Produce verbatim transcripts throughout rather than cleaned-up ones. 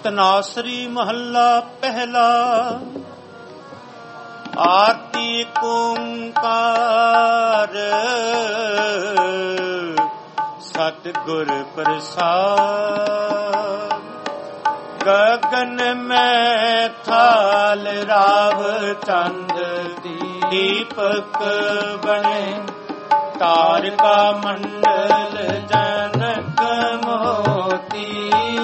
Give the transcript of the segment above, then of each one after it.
ਤਨਾਸਰੀ ਮਹੱਲਾ ਪਹਿਲਾ। ਆਰਤੀ ਓੰਕਾਰ ਸਤਿਗੁਰ ਪ੍ਰਸਾਦ। ਗਗਨ ਮੈਂ ਥਾਲ ਰਾਵ ਚੰਦ ਦੀਪਕ ਬਣੇ। ਤਾਰਿਕਾ ਮੰਡਲ ਜਨਕ ਮੋਤੀ।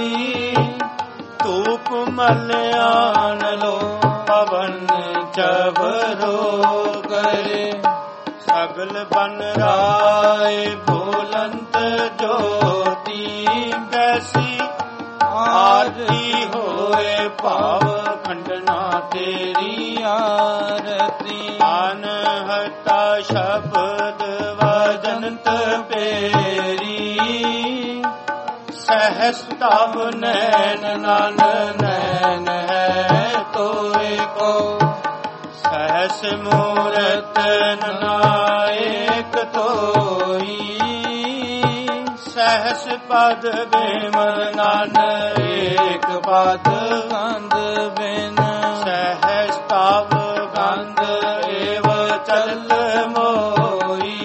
ਧੂਪ ਮਲਿਆਨ ਲੋ ਪਵਨ ਚਵਰੋ ਕਰੇ। ਸਗਲ ਬਨ ਰਾਏ ਬੋਲੰਤ ਜੋਤੀ। ਕੈਸੀ ਆਰਤੀ ਹੋਏ ਭਾਵ ਖੰਡਨਾ ਤੇਰੀ ਆਰਤੀ। ਅਨਹਤਾ ਸ਼ਬਦ ਵਜਨਤ ਪੇਰੀ। ਸਹਸ ਤਬ ਨੈਣ ਨਨ ਨੈਣ ਹੈ ਤੋਏ ਕੋ। ਸਹਸ ਮੂਰਤ ਨਾਇਕ ਤੋਈ। ਸਹਸ ਪਦ ਬਿਮਲ ਨਨ ਏਕ ਪਦ ਗੰਧ ਬਿਨ। ਸਹਸ ਤਬ ਗੰਧ ਏਵ ਚਲ ਮੋਈ।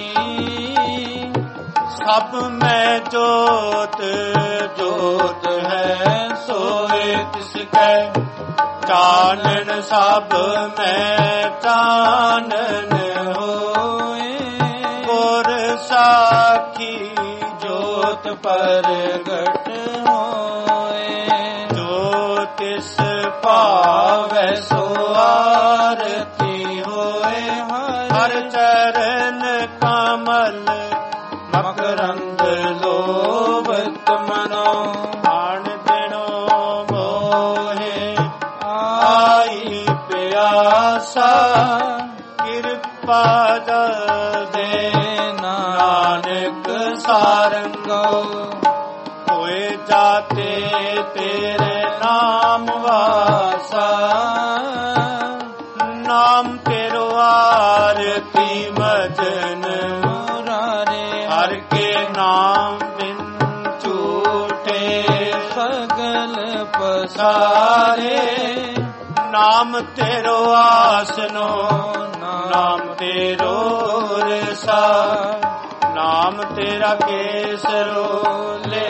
ਸਭ ਮੈਂ ਜੋਤ ਜੋਤ ਹੈ ਸੋਏ ਤਿਸ ਕੈ। ਚਾਨਣ ਸਭ ਮੈਂ ਚਾਨਣ ਹੋਏ। ਗੁਰ ਸਾਖੀ ਜੋਤ ਪ੍ਰਗਟ ਹੋਏ। ਜੋ ਤਿਸ ਭਾਵੈ ਸੋ ਆਰਤੀ ਹੋਏ। ਹਰ ਚਰਨ ਕਮਲ ਮਕਰੰਦ ਲੋਭਤ ਮਨੋ। ਆਣ ਦਿਨੋ ਮੋਹੇ ਆਈ ਪਿਆਸਾ। ਕਿਰਪਾ ਜਲ ਦੇ ਨਾਨਕ ਸਾਰੰਗੋ। ਹੋਏ ਜਾਤੇ ਤੇਰੇ ਨਾਮ ਵਾਸਾ। ਨਾਮ ਤੇਰੋ ਆਰਤੀ ਮਜਨ ਮੁਰਾਰੇ। ਹਰ ਕੇ ਨਾਮ ਬਿਨ ਝੂਠੇ ਸਗਲ ਪਸਾਰੇ। ਨਾਮ ਤੇਰੋ ਆਸਨੋ ਨਾਮ ਤੇਰੋ ਰਸਾ। ਨਾਮ ਤੇਰਾ ਕੇਸਰੋ ਲੈ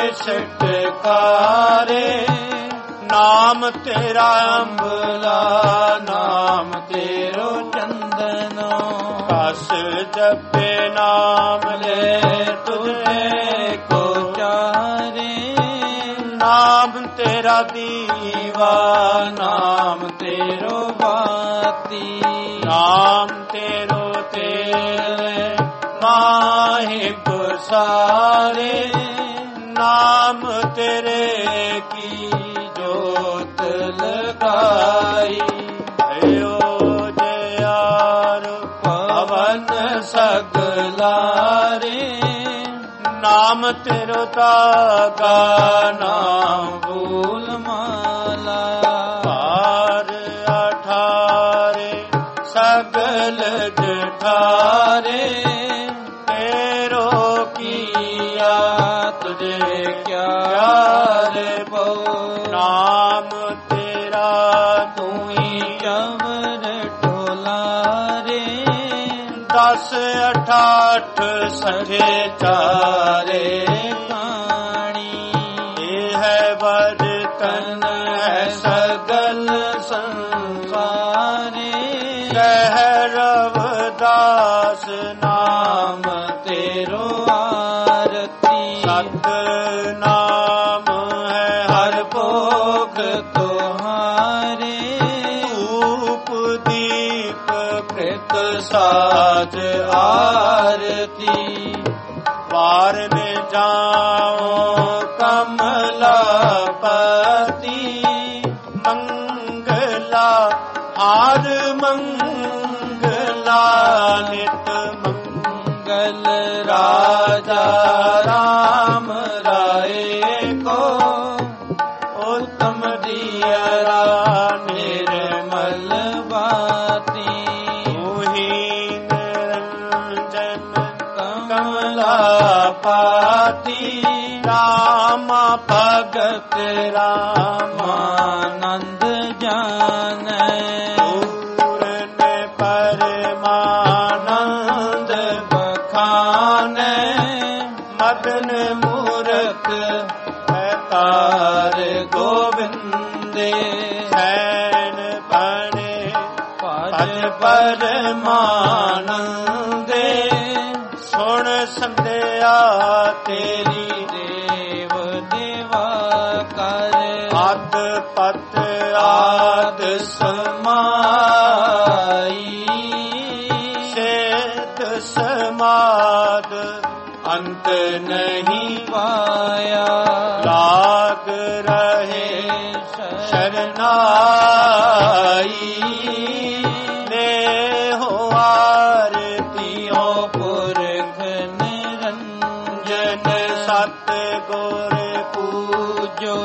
ਛਟਕਾਰੇ। ਨਾਮ ਤੇਰਾ ਅੰਬਲਾ ਨਾਮ ਤੇਰੋ ਚੰਦਨੋ। ਕਸ ਜਪੇ ਨਾਮ ਲੈ ਤੁਝੇ ਕੋ ਚਾਰੇ। ਨਾਮ ਤੇਰਾ ਦੀਵਾ ਨਾਮ ਤੇਰੋ ਬਾਤੀ। ਨਾਮ ਤੇਰੋ ਤੇਰੇ ਮਾਹਿ ਪਸਾਰੇ। ਨਾਮ ਤੇਰੇ ਕੀ ਜੋਤ ਲਗਾਈ। ਭਇਓ ਜਿਆਰ ਪਵਨ ਸਗਲਾਰੇ। ਨਾਮ ਤੇਰੋ ਤਾਗਾ ਨਾਮ ਬੂਲ ਮਾਲਾ। ਭਾਰ ਅਠਾਰੇ ਸਗਲ ਜਠਾਰੇ। ਤੇਰੋ ਕੀਆ ਤੁਝੇ ਕਿਆ ਰੇ ਪਉ। ਨਾਮ ਤੇਰਾ ਤੂੰ ਹੀ ਅਮਰ ਢੋਲਾਰੇ। ਦਸ ਅਠਾਠ ਸਠੇ ਚਾਰੇ ਪਾਣੀ। ਇਹ ਹੈ ਬਰਤਨ ਹੈ ਸਗਲ ਸੰਸਾਰੇ। ਕਹਿ ਰਵਿਦਾਸ ਨਾਮ ਤੇਰੋ ਆਰਤੀ। ਸਤ ਨਾਮ ਹੈ ਹਰ ਭੋਗ ਤੁਹਾਰੇ। ਧੂਪ ਦੀਪ ਪ੍ਰਿਤ ਸਾਜ ਆਰਤੀ। ਪਾਰ ਨੇ ਜਾਓ ਕਮਲਾਪਤੀ। ਮੰਗਲਾ ਆਦ ਮੰਗਲਾ ਨਿਤ ਮੰਗਲ। ਰਾਜਾ ਰਾਮ ਰਾਏ ਕੋ। ਉਤਮ ਦੀਅਰਾ ਨਿਰਮਲ ਬਾਤੀ। ਉਹੀ ਨਿਰੰਜਨ ਕਮਲਾ ਪਾਤੀ। ਰਾਮਾ ਭਗਤ ਰਾਮਾਨੰਦ ਜਾਣੈ। ਪੂਰਨ ਪਰਮਾਨੰਦ ਬਖਾਨੈ ਮਦਨ ਮੂਰਖ ਤਾਰ ਗੋਬਿੰਦੇ। ਸੈਣ ਬਣੇ ਭਜ ਪਰਮਾਨੰਦੇ ਸੁਣ ਸੰਧਿਆ ਤੇਰੀ ਦੇਵ ਦੇਵਾ ਕਰ। ਆਦ ਪਤ ਆਦ ਸਮਾਈ ਸੇਤ ਸਮਾਦ ਅੰਤ ਨਹੀਂ ਪਾਇਆ। ਲਾਗ ਰਹੇ ਸ਼ਰਨਾਈ ਨੇ ਹੋ ਆਰਤੀਓ ਪੁਰਖ ਨਿਰੰਜਨ। ਸਤ ਗੁਰ ਪੂਜੋ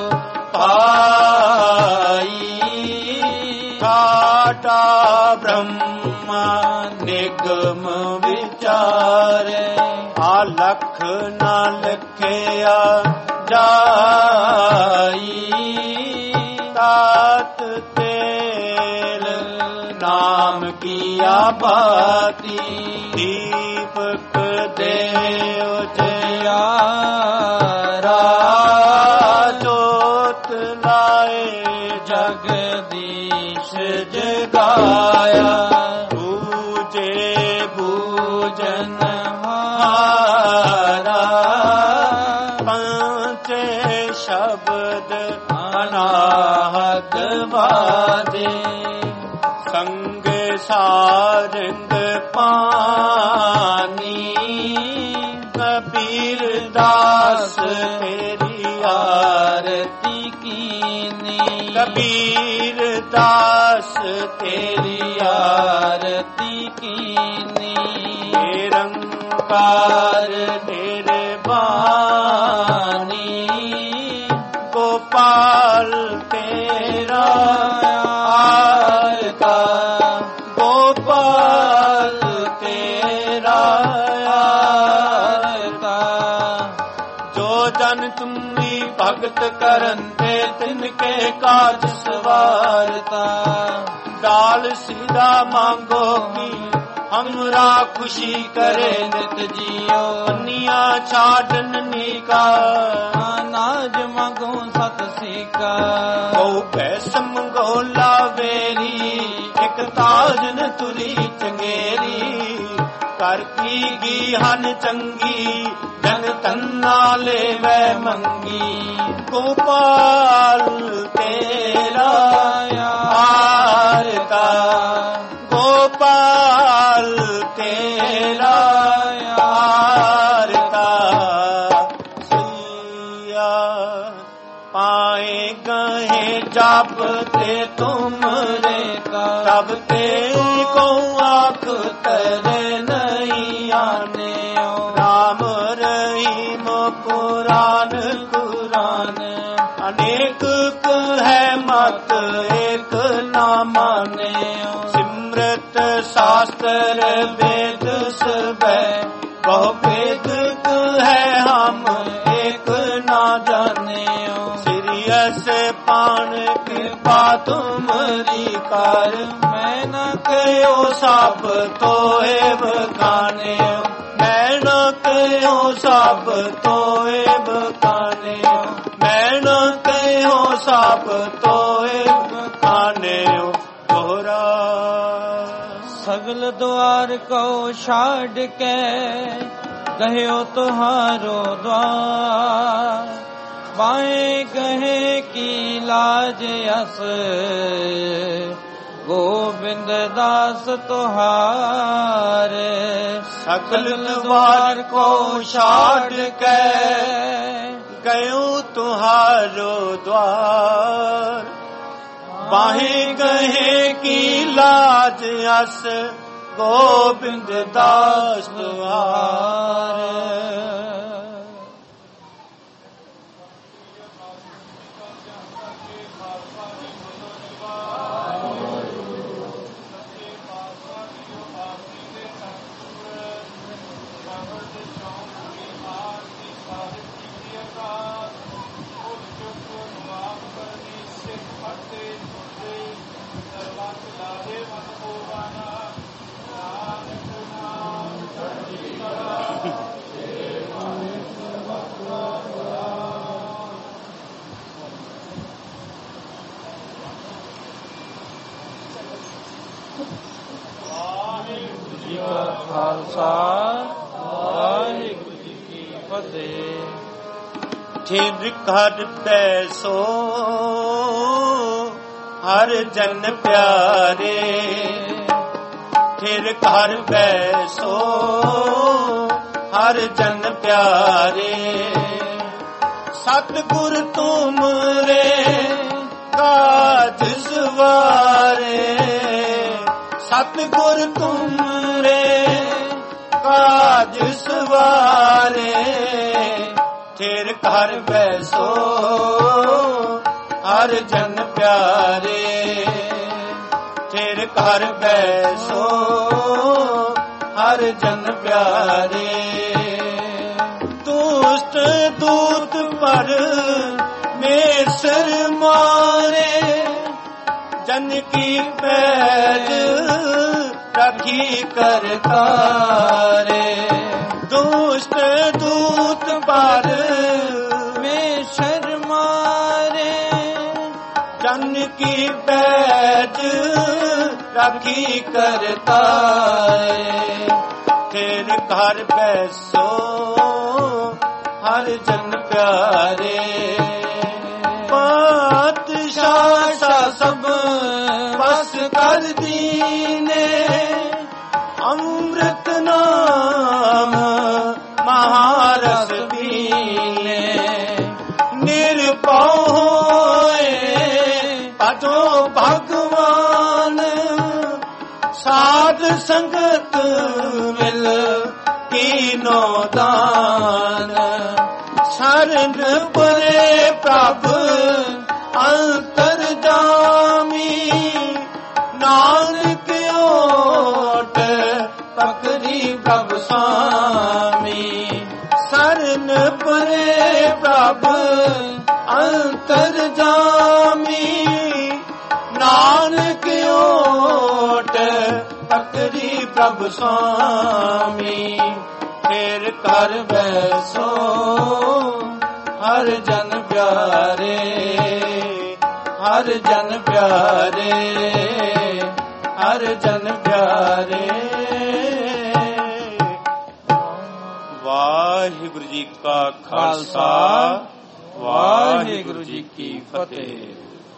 ਪਾਈ ਕਾਟਾ ਬ੍ਰਹਮ ਨਿਗਮ ਵਿਚਾਰੇ। ਆਲਖ ਨਾ ਲਖਿਆ ਜਾਈ ਤਾਤ ਤੇਲ ਨਾਮ ਕੀਆ ਬਾਤੀ। ਦੀਪਕ ਦੇ ਉਜਿਆਰਾ ਜੋਤ ਲਾਏ ਜਗਦੀਸ਼ ਜਗਾਇਆ। ਬੂਝੇ ਬੂਝਨ ਹਾਰਾ ਪੰਚੇ ਸ਼ਬਦ ਅਨਾਹਤ ਵਾਦੇ। ਸੰਗ ਸਾਰੰਗ ਪਾਨੀ ਕਬੀਰ ਦਾਸ ਤੇਰੀ ਆਰਤੀ ਕੀਨੀ। ਕਬੀਰ ਦਾਸ ਤੇਰੀ ਆਰਤੀ ਕੀਨੀ। ਨਿਰੰਕਾਰ ਨਿਰਬਾਨੀ ਗੋਪਾਲ ਤੇਰਾ ਆਰਤਾ। ਗੋਪਾਲ ਤੇਰਾ ਆਰਤਾ। ਜੋ ਜਨ ਤੁਮੀ ਭਗਤ ਕਰਨ ਤੇ ਤਿਨਕੇ ਕਾਜ ਸਵਾਰਤਾ। ਡਾਲ ਸਿਧਾ ਮੰਗੋ ਕੀ हमरा खुशी करे नित जियो। पन्निया छाटन नीका नाज मगो सत सीका। गो पैसम गोला वेरी एक ताजन तुरी चंगेरी। कर की गी हन चंगी जन तन्ना ले वै मंगी। गोपाल तेरा आरता। गोपाल तेरा आरता। सैया पाए गए जब ते तुमरे का। तब ते को आँख तेरे नहीं आने। राम रहीम कुरान कुरान अनेक है मत एक ना माने। सिमरत शास्त्र वेद सबे बहु वेद है हम एक ना जाने। सिरियस पान कृपा तुमरी कर। मैं न कहो सब तो एव खाने। मैं न कहो सब तो एव खाने। मैं न कहो सब तो एव खाने। तोरा सगल द्वार को छाड़ के गयो तुहारो द्वार। बाएं कहे की लाज यस गोविंद दास तुहारे। सकल द्वार को छाड़ के गयो तुहारो द्वार। बाहें कहे की लाज यस गोविंद दास तुहारे। ਜੀ ਕਾ ਖਾਲਸਾ, ਵਾਹਿਗੁਰੂ ਜੀ ਕੀ ਫਤਿਹ। ਠਿਰ ਘਰ ਬੈਸੋ ਹਰ ਜਨ ਪਿਆਰੇ, ਠਿਰ ਘਰ ਬੈਸੋ ਹਰ ਜਨ ਪਿਆਰੇ, ਸਤਿਗੁਰ ਤੁਮਰੇ ਕਾਜ ਸਵਾਰੇ, ਸਤਿਗੁਰ ਤੁਮਰੇ ਕਾਜ ਸਵਾਰੇ, ਠਿਰ ਘਰ ਬੈਸੋ ਹਰ ਜਨ ਪਿਆਰੇ, ਠਿਰ ਘਰ ਬੈਸੋ ਹਰ ਜਨ ਪਿਆਰੇ, ਦੁਸ਼ਟ ਦੂਤ ਪਰ ਮੇਸਰ ਮਾਰੇ, ਜਨ ਕੀ ਪੈਜ ਰਾਖੀ ਕਰਤਾਰੇ, ਦੁਸ਼ਟ ਦੂਤ ਪਰ ਮੇਸਰ ਮਾਰੇ, ਜਨ ਕੀ ਪੈਜ ਰਾਖੀ ਕਰਤਾਰੇ, ਠਿਰ ਘਰ ਬੈਸੋ ਹਰ ਜਨ ਪਿਆਰੇ, ਪਾਤਸ਼ਾਹ ਸਾ ਸਭ ਬਸ ਕਰ ਦੀਨੇ, ਅੰਮ੍ਰਿਤ ਨਾਮ ਮਹਾਰਸ ਪੀਨੇ, ਨਿਰਭਉ ਹੋਏ ਭਜੋ ਭਗਵਾਨ, ਸਾਧ ਸੰਗਤ ਮਿਲ ਕੀਨੋ ਦਾਨ, ਸ਼ਰਨ ਪਰੇ ਪ੍ਰਭ ਅੰਤਰ ਜਾਮੀ, ਨਾਨਕ ਓਟ ਪਕੜੀ ਪ੍ਰਭ ਸਾਮੀ, ਸ਼ਰਨ ਪਰੇ ਪ੍ਰਭ ਅੰਤਰ ਜਾਮੀ, ਨਾਨਕ ਓਟ ਪਕੜੀ ਪ੍ਰਭ ਸਾਮੀ, ਠਿਰ ਘਰ ਬੈਸੋ ਹਰ ਜਨ ਪਿਆਰੇ, ਹਰ ਜਨ ਪਿਆਰੇ, ਹਰ ਜਨ ਪਿਆਰੇ। ਵਾਹਿਗੁਰੂ ਜੀ ਕਾ ਖਾਲਸਾ, ਵਾਹਿਗੁਰੂ ਜੀ ਕੀ ਫਤਿਹ।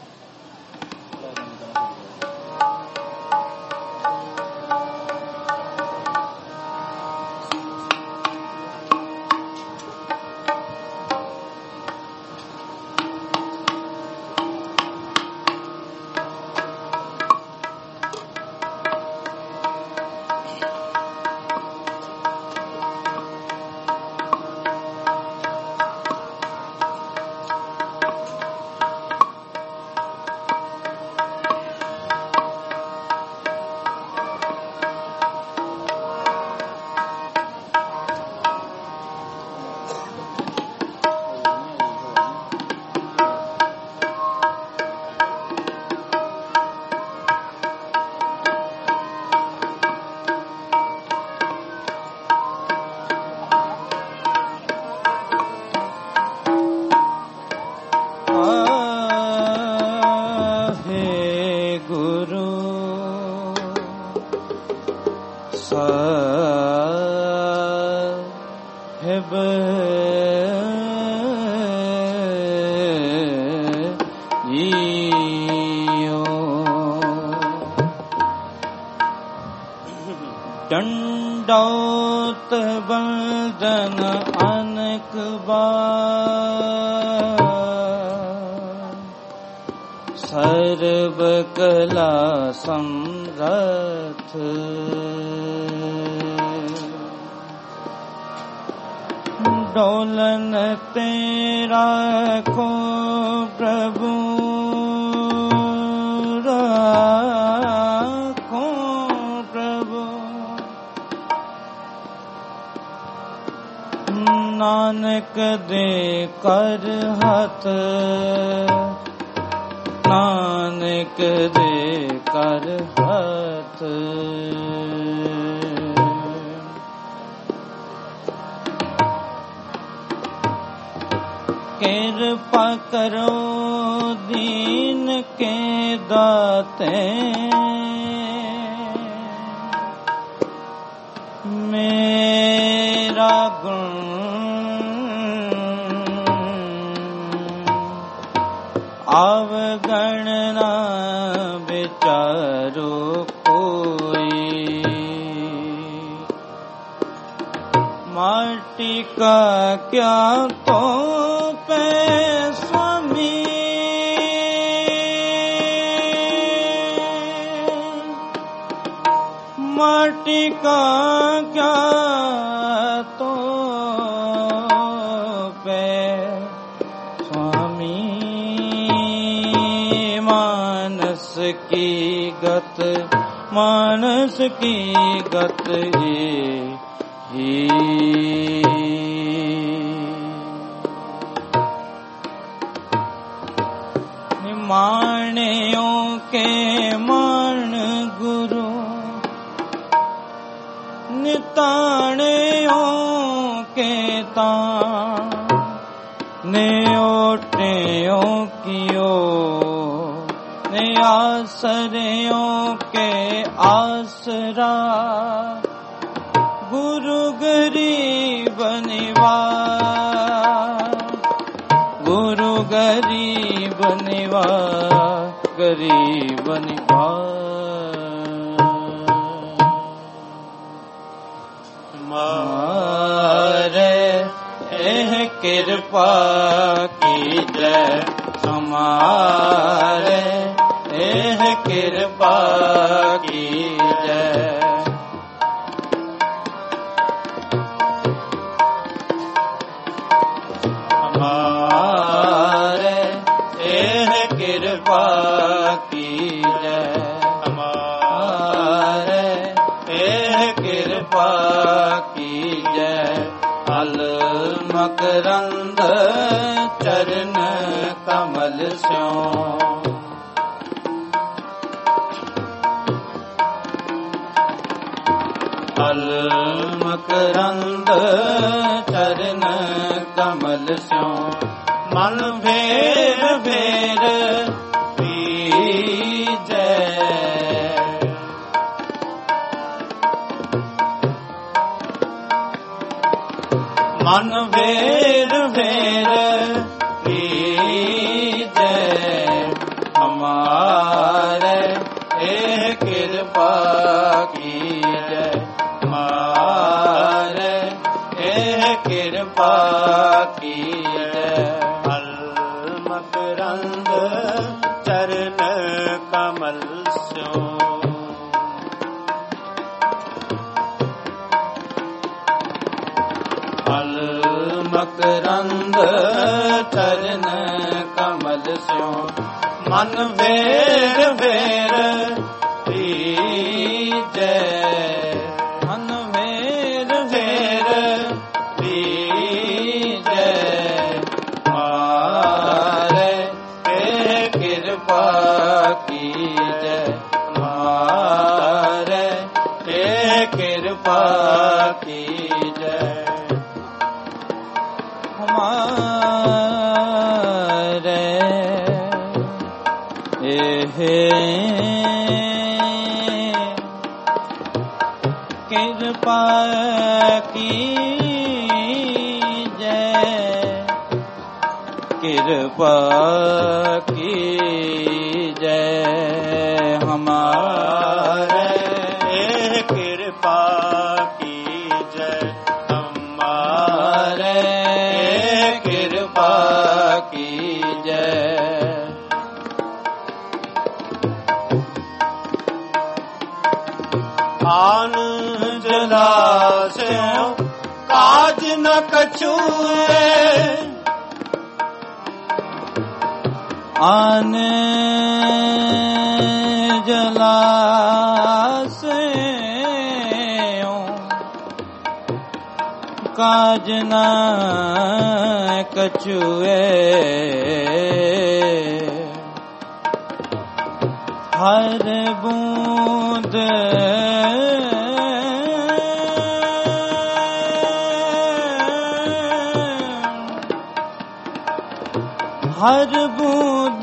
ਡੰਡੌਤ ਬੰਦਨ ਅਨਕ ਬਾਰ, ਸਰਬ ਕਲਾ ਸਮਰਥ, ਡੋਲਨ ਤੇਰਾ ਕੋ ਪ੍ਰਭੂ, ਰਾਖੋ ਪ੍ਰਭੂ, ਨਾਨਕ ਦੇ ਕਰ ਹੱਥ, ਨਾਨਕ ਦੇ ਕਰ ਹੱਥ, ਕਿਰਪਾ ਕਰੋ ਦੀਨ ਕੇ ਦਾਤੇ, मेरा गुण अवगणना विचारो कोई। माटी का क्या तो पे स्वामी, माटी का क्या तो पे स्वामी। मानस की गत, मानस की गत ये ही। माणियों के मान गुरु, निताणियों के तान, नेओटियों कियो, ने आसरियों के आसरा। गुरु गरीब निवास, गुरु गरीब निवास, गरीब निवास। मारे एह कृपा की जय, हमारे एह कृपा की जय। हमारे एह कृपा की जय, हमारे एह कृपा की जय। अल मकरंद चरण कमल स्यों, अल मकरंद चरण कमल स्यों। मन भेर भेर पीजै, मन भेर भेर पीजै। हमारे एह कृपा की जय, हमारे एह कृपा की जय। अल मकरंद चरण कमल स्यों, अल मकरंद चरण कमल स्यों। मन भेर भेर पीजै, मन भेर भेर पीजै। हमारे एह कृपा की जय, हमारे एह कृपा की जय। हमारे एह कृपा की जय, कृपा की जय। हमारे एह कृपा की जय, हमारे एह कृपा की जय। आन जलाशयों काज न कछुए, आन जलाशयों काज न कछुए। हर बूंद हर बूंद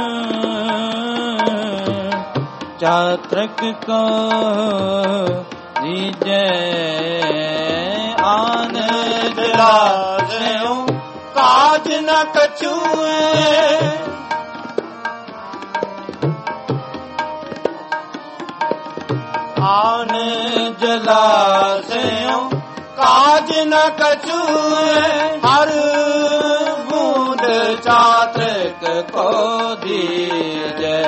चात्रक को ਦੀਜੈ ਆਨ ਜਲਾਸਿਓ ਕਾਜ ਨ ਕਛੂਏ ਆਨ ਜਲਾਸਿਓ ਕਾਜ ਨ ਕਛੂਏ ਹਰ ਬੂੰਦ ਚਾਤ੍ਰਿਕ ਕੋ ਦੀਜੈ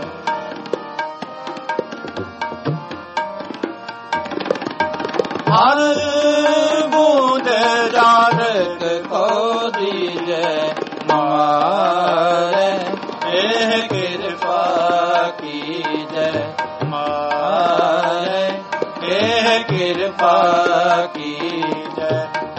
ਹਰ ਬੂੰਦ ਚਾਤ੍ਰਿਕ ਕੋ ਦੀਜੈ ਮਾਰੇ ਇਹ ਕਿਰਪਾ ਕੀਜੈ ਮਾਰੇ ਇਹ ਕਿਰਪਾ ਕੀਜੈ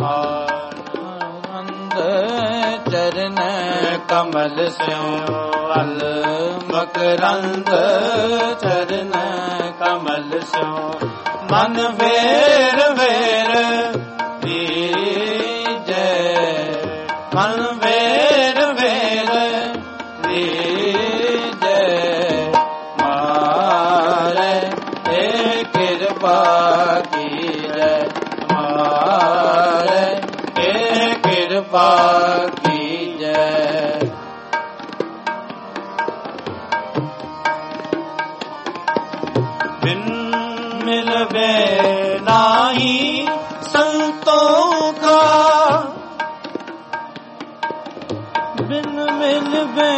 ਆਨੰਦ ਚਰਨ ਕਮਲ ਸਿਉ ਅਲ ਮਕਰੰਦ ਚਰਨ ਕਮਲ ਸਿਉ ਮਨ ਵੇਰ ਵੇਰ ਦੀਜੈ ਮਨ ਵੇਰ ਵੇਰ ਦੀਜੈ ਮਾਰੇ ਇਹ ਕਿਰਪਾ ਕੀਜੈ ਮਾਰੇ ਇਹ ਕਿਰਪਾ ਕੀਜੈ ਮਿਲਵੇ ਨਾਹੀ ਸੰਤੋਂ ਕਾ ਬਿਨ ਮਿਲਵੇ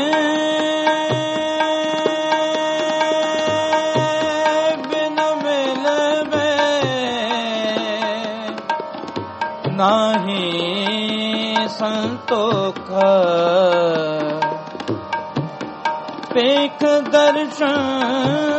ਬਿਨ ਮਿਲਵੇ ਨਾਹੀ ਸੰਤੋਂ ਕਾ ਪੇਖ ਦਰਸ਼ਨ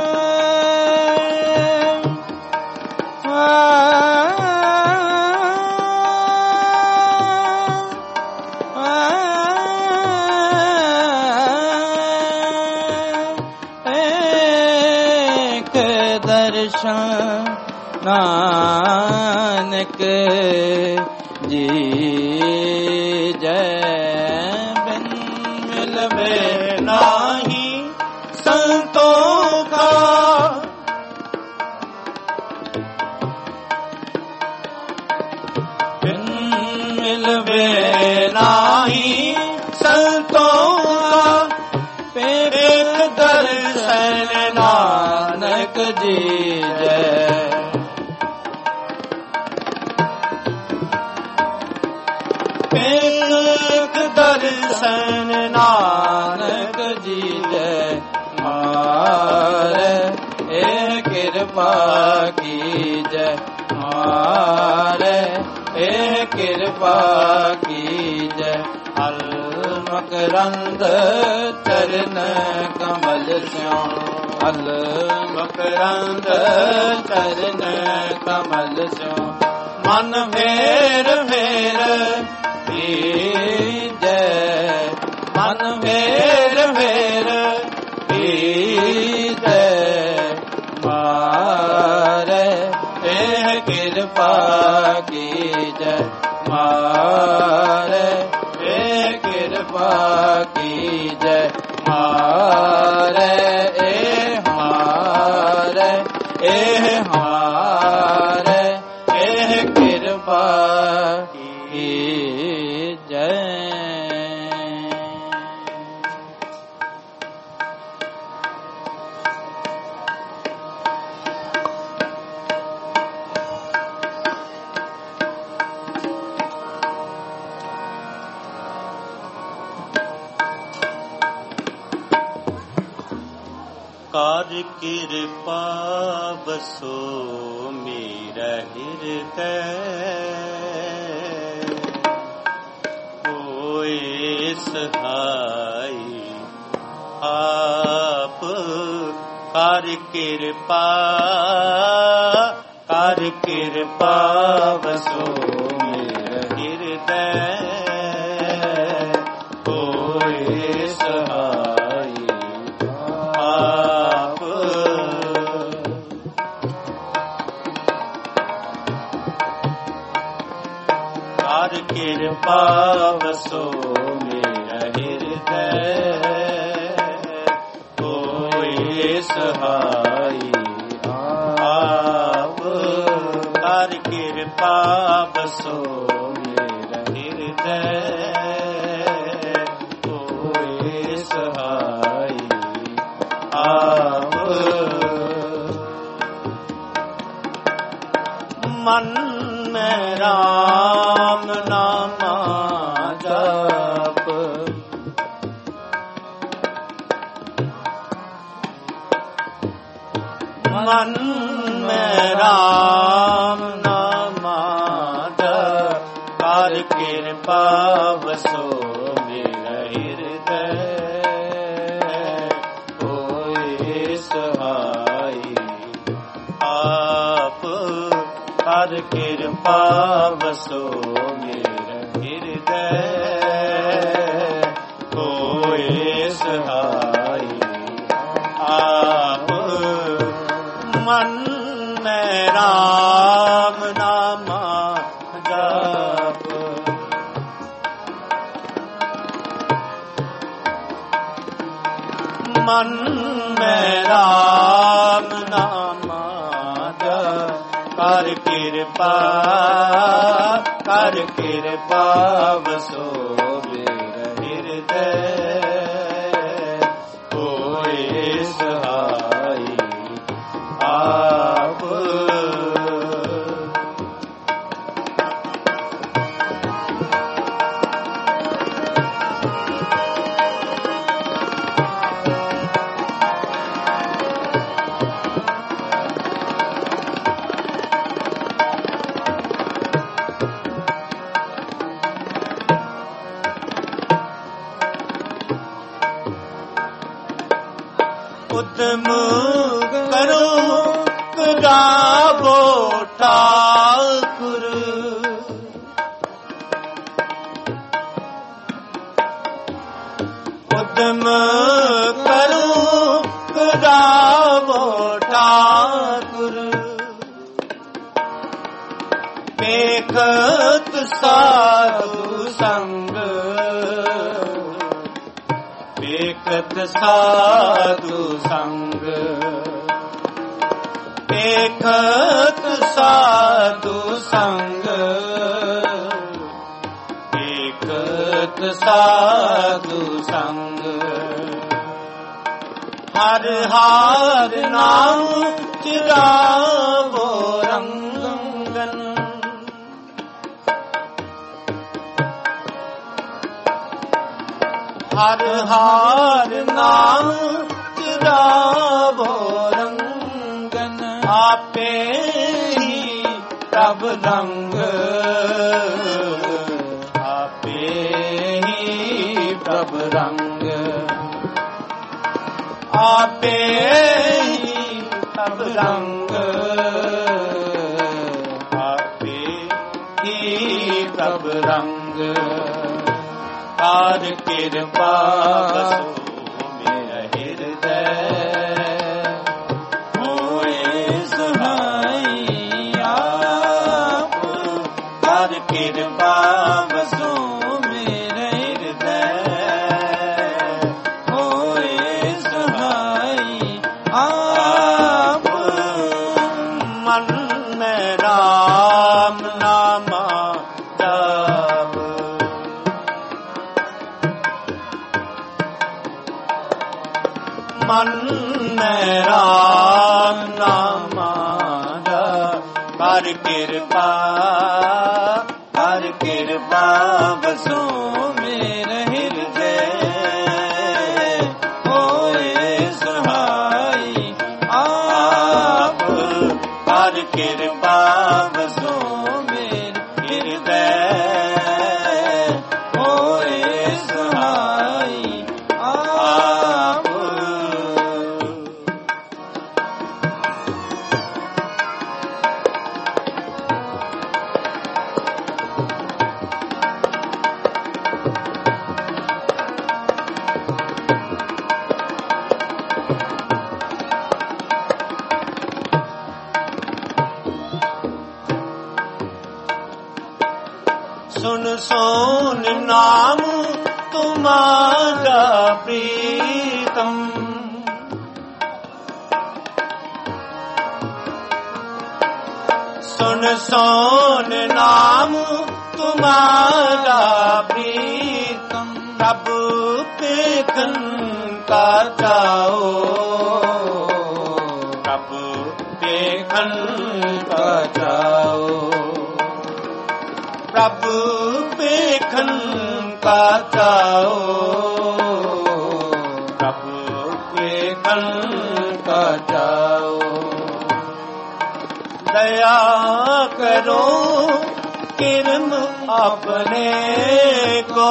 ਨਾਨਕ ਜੀ ਜੈ ਬਿਨ ਮਿਲਵੇ ਨਾਹੀ ਸੰਤੋਂ ਕਾ ਬਿਨ ਮਿਲਵੇ ਨਾਹੀ ਸੰਤੋਂ ਕਾ ਪੇਖ ਦਰਸ਼ਨ ਨਾਨਕ ਜੀ ਜੈ ਪੇਖ ਦਰਸ਼ਨ ਨਾਨਕ ਜੀ ਜੈ ਮਾਰੇ ਇਹ ਕਿਰਪਾ ਕੀਜੈ ਮਾਰੇ ਇਹ ਕਿਰਪਾ ਕੀਜੈ ਅਲ ਮਕਰੰਦ ਚਰਨ ਕਮਲ ਸਿਉ ਅਲ ਮਕਰੰਦ ਚਰਨ ਕਮਲ ਸਿਉ ਮਨ ਵੇਰ ਵੇਰ ਦੀਜੈ ਮਨ ਵੇਰ ਵੇਰ ਦੀਜੈ ਮਾਰੇ ਇਹ ਕਿਰਪਾ ਕੀਜੈ ਮਾਰੇ ਇਹ ਕਿਰਪਾ ਕੀਜੈ ਮਾਰੇ ਇਹ ਮਾਰੇ ਇਹ ਮਾਰੇ ਇਹ ਕਿਰਪਾ ਕੀਜੈ ਕਰ ਕਿਰਪਾ ਬਸੋ ਮੇਰਾ ਹਿਰਦੈ ਹੋਏ ਸਹਾਈ ਆਪ ਕਰ ਕਿਰਪਾ ਕਰ ਕਿਰਪਾ ਬਸੋ ਮੇਰਾ ਹਿਰਦੈ ਹੋਏ ਸਹਾਈ ਆਪ ਕਰ ਕਿਰਪਾ ਵਸੋ ਮੇਰਾ ਹਿਰਦੈ ਹੋਏ ਸਹਾਈ ਆਪ बसो मेरा हृदय होए सहाय आप। मन में राम नामा जप, मन में राम नामा जप, कर कृपा बसो मेरा हृदय होए सहाय आप। कर कृपा बसो मेरा हृदय होए सहाय आप। मन में राम नामा जप, मन में राम नामा जप, कर कृपा कर कृपा बसो मेरा हृदय होए सहाय आप। उद्यम करो करावो ठाकुर, उद्यम करो करावो ठाकुर। देखत साधु संग, देखत साधु संग, देखत साधु संग, देखत साधु संग। हर हर नाम चिरावो रंगन, हर हर नाम चिरावो रंगन। आपे ही प्रभ रंग, आपे ही प्रभ रंग, आपे ही प्रभ रंग, आपे ही प्रभ रंग। कर कृपा बसो मेरा हृदय होए सहाय आप। कर कृपा बसो मेरा हृदय होए सहाय आप। मन में राम नामा जप, मन में राम नामा जप। कर कृपा कर कृपा बसो मेरे हृदय होए सहाय आप। कर कृपा बसो मेरे हृदय होए सहाय आप। सुन सोन नाम तुम्हारा प्रीतम, सुन सोन नाम तुम्हारा प्रीतम, प्रभु देखन का चाओ, प्रभु देखन का चाओ, प्रभु देखन का चाओ, प्रभु देखन का चाओ। दया करो किरम अपने को,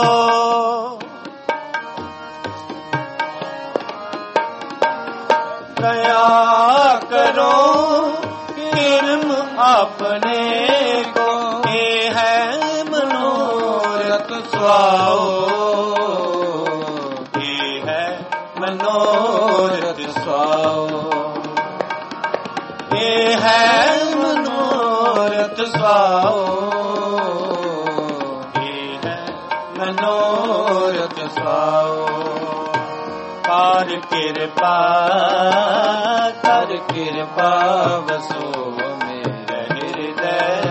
दया करो किरम अपने को, ये है मनोरथ स्वाओ, ये है मनोरथ स्वाओ, ये है मनोरथ स्वाओ, ये है मनोरथ स्वाओ। कर कृपा कर कृपा बसो मेरे हृदय,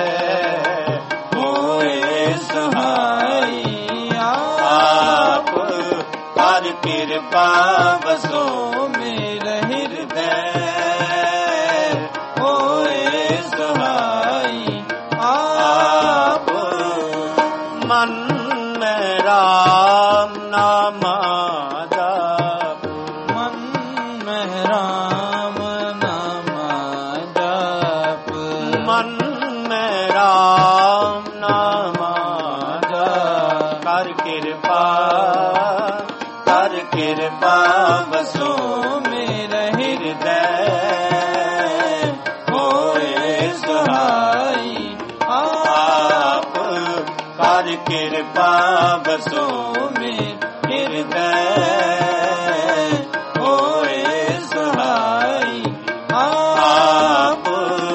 होए सहाय आप। कर कृपा बसो मेरे हृदय, होए सहाय आप। मन में राम नाम जाप, मन में राम नाम जाप, मन में राम नाम जाप। कर कृपा कर कृपा बसो मेरे हृदय, होए सहाय आप। कर कृपा बसो मेरे हृदय, होए सहाय आप।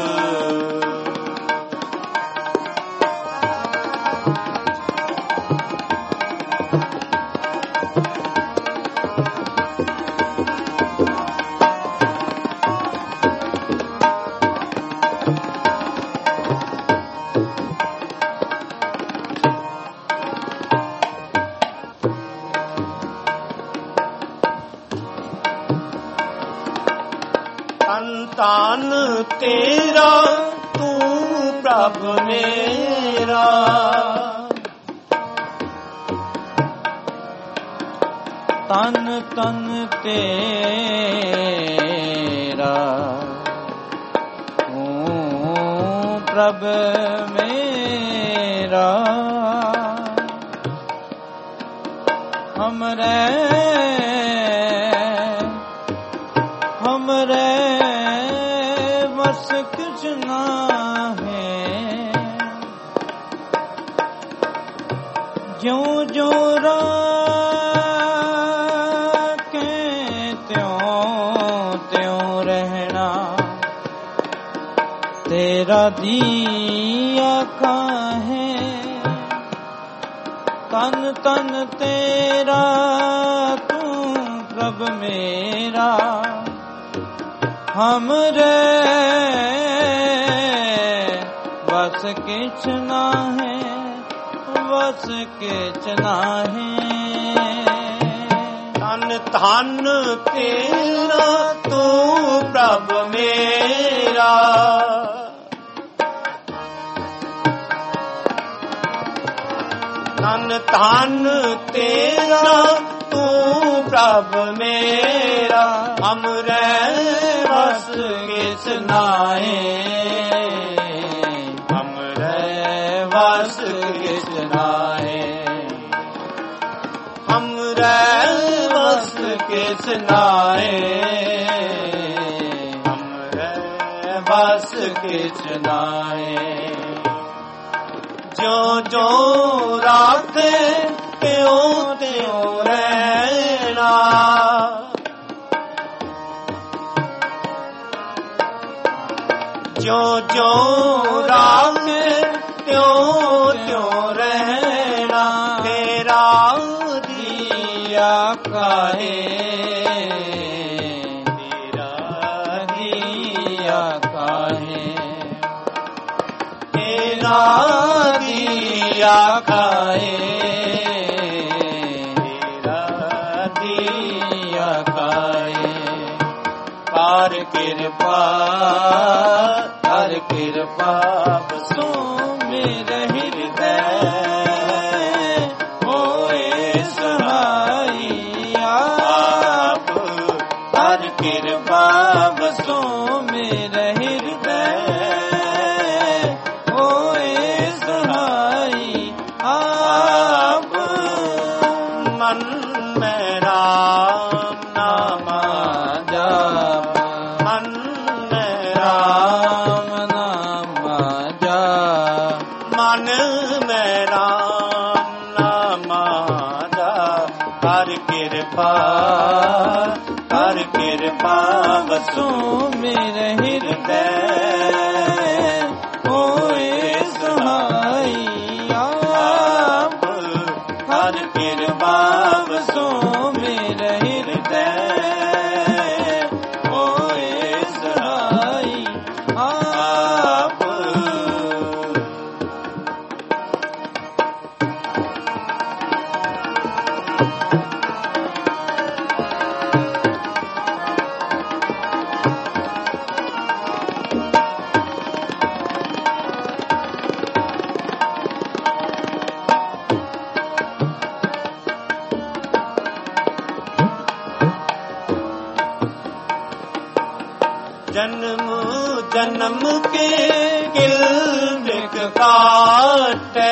संतान तेरा तू प्रभु मेरा, तन तन तेरा तू प्रभु मेरा। हमरे हमरे बस कुछ ना है, ज्यों ज्यों राखे त्यों त्यों रहना, तेरा दिया काहे। तन तन तेरा तू प्रभु मेरा, हमरे बस किछ ना है, बस किछ ना है। तन तन तेरा तू प्रभु मेरा, तन तन तेरा तू प्रभु मेरा। हमरे बस किछ नाहे, हमरे बस किछ नाहे, हमरे बस किछ नाहे, हमरे बस किछ नाहे। जो जो राखे त्यों त्यों रहना, जो जो राखे त्यों त्यों रहना। तेरा दिया काहे, तेरा दिया काहे, दिया खाए, तेरा दिया खाए। कर कृपा कर कृपा बसों मेरे हृदय, होए सहाई आप। कर कृपा बसों मेरे हृदय, होए सहाई आप। मन में राम नामा जाप, मन में राम राम नाम जाप, मन में राम नामा जाप। कर कृपा कर कृपा बसों मेरे हृदय, होए सहाई आप। कर कृपा बसों मेरे हृदय, होए सहाई आप। जन्म जन्म के गिल्ड काटे,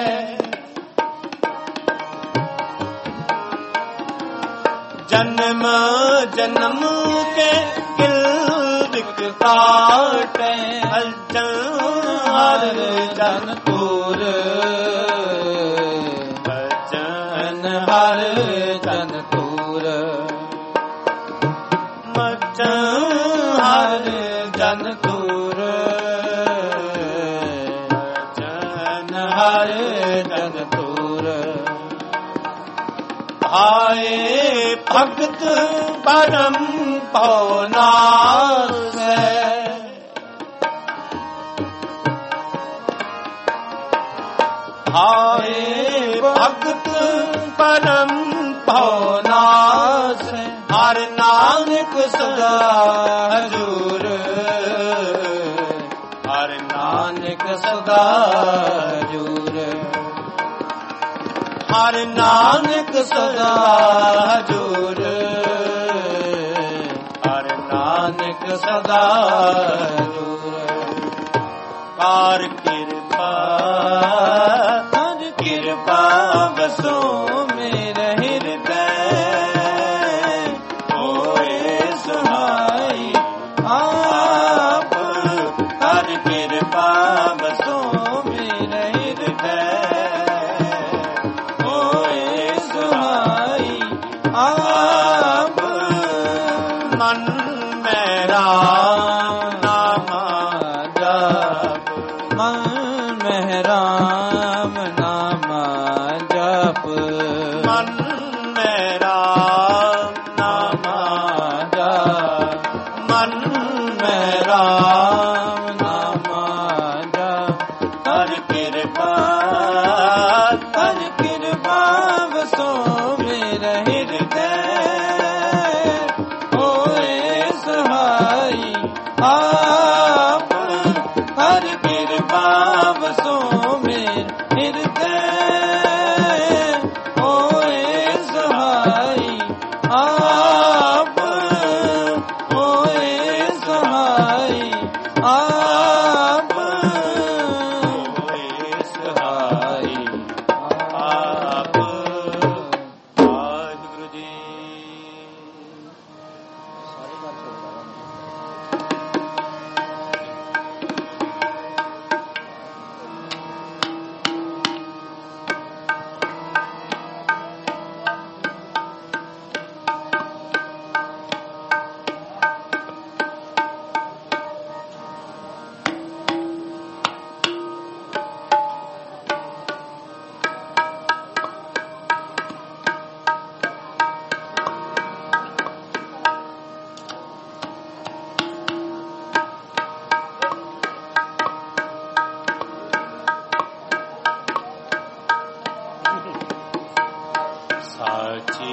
जन्म जन्म के गिल्ड काटे। अजन हर जन तूर, अजन हर जन तूर, मजन हर जन तूर, जन हर जन तूर। आए भगत परम पौनास, आए भगत परम पौनास। हर नानक सदा हजूर, हर नानक सदा हजूर, हर नानक सदा हजूर, हर नानक सदा हजूर। कार कृपा कर कृपा बसों मेरे हृदय, होए सहाई आप। कर कृपा बसों मेरे हृदय, होए सहाई आप। मन में राम नामा जाप, मन में राम नाम जाप, मन में राम नामा जाप, मन में राम नाम जाप। कर कृपा कर कृपा बसों मेरे हृदय, होए सहाई आप। कर कृपा बसों मेरे हृदय, होए सहाई साची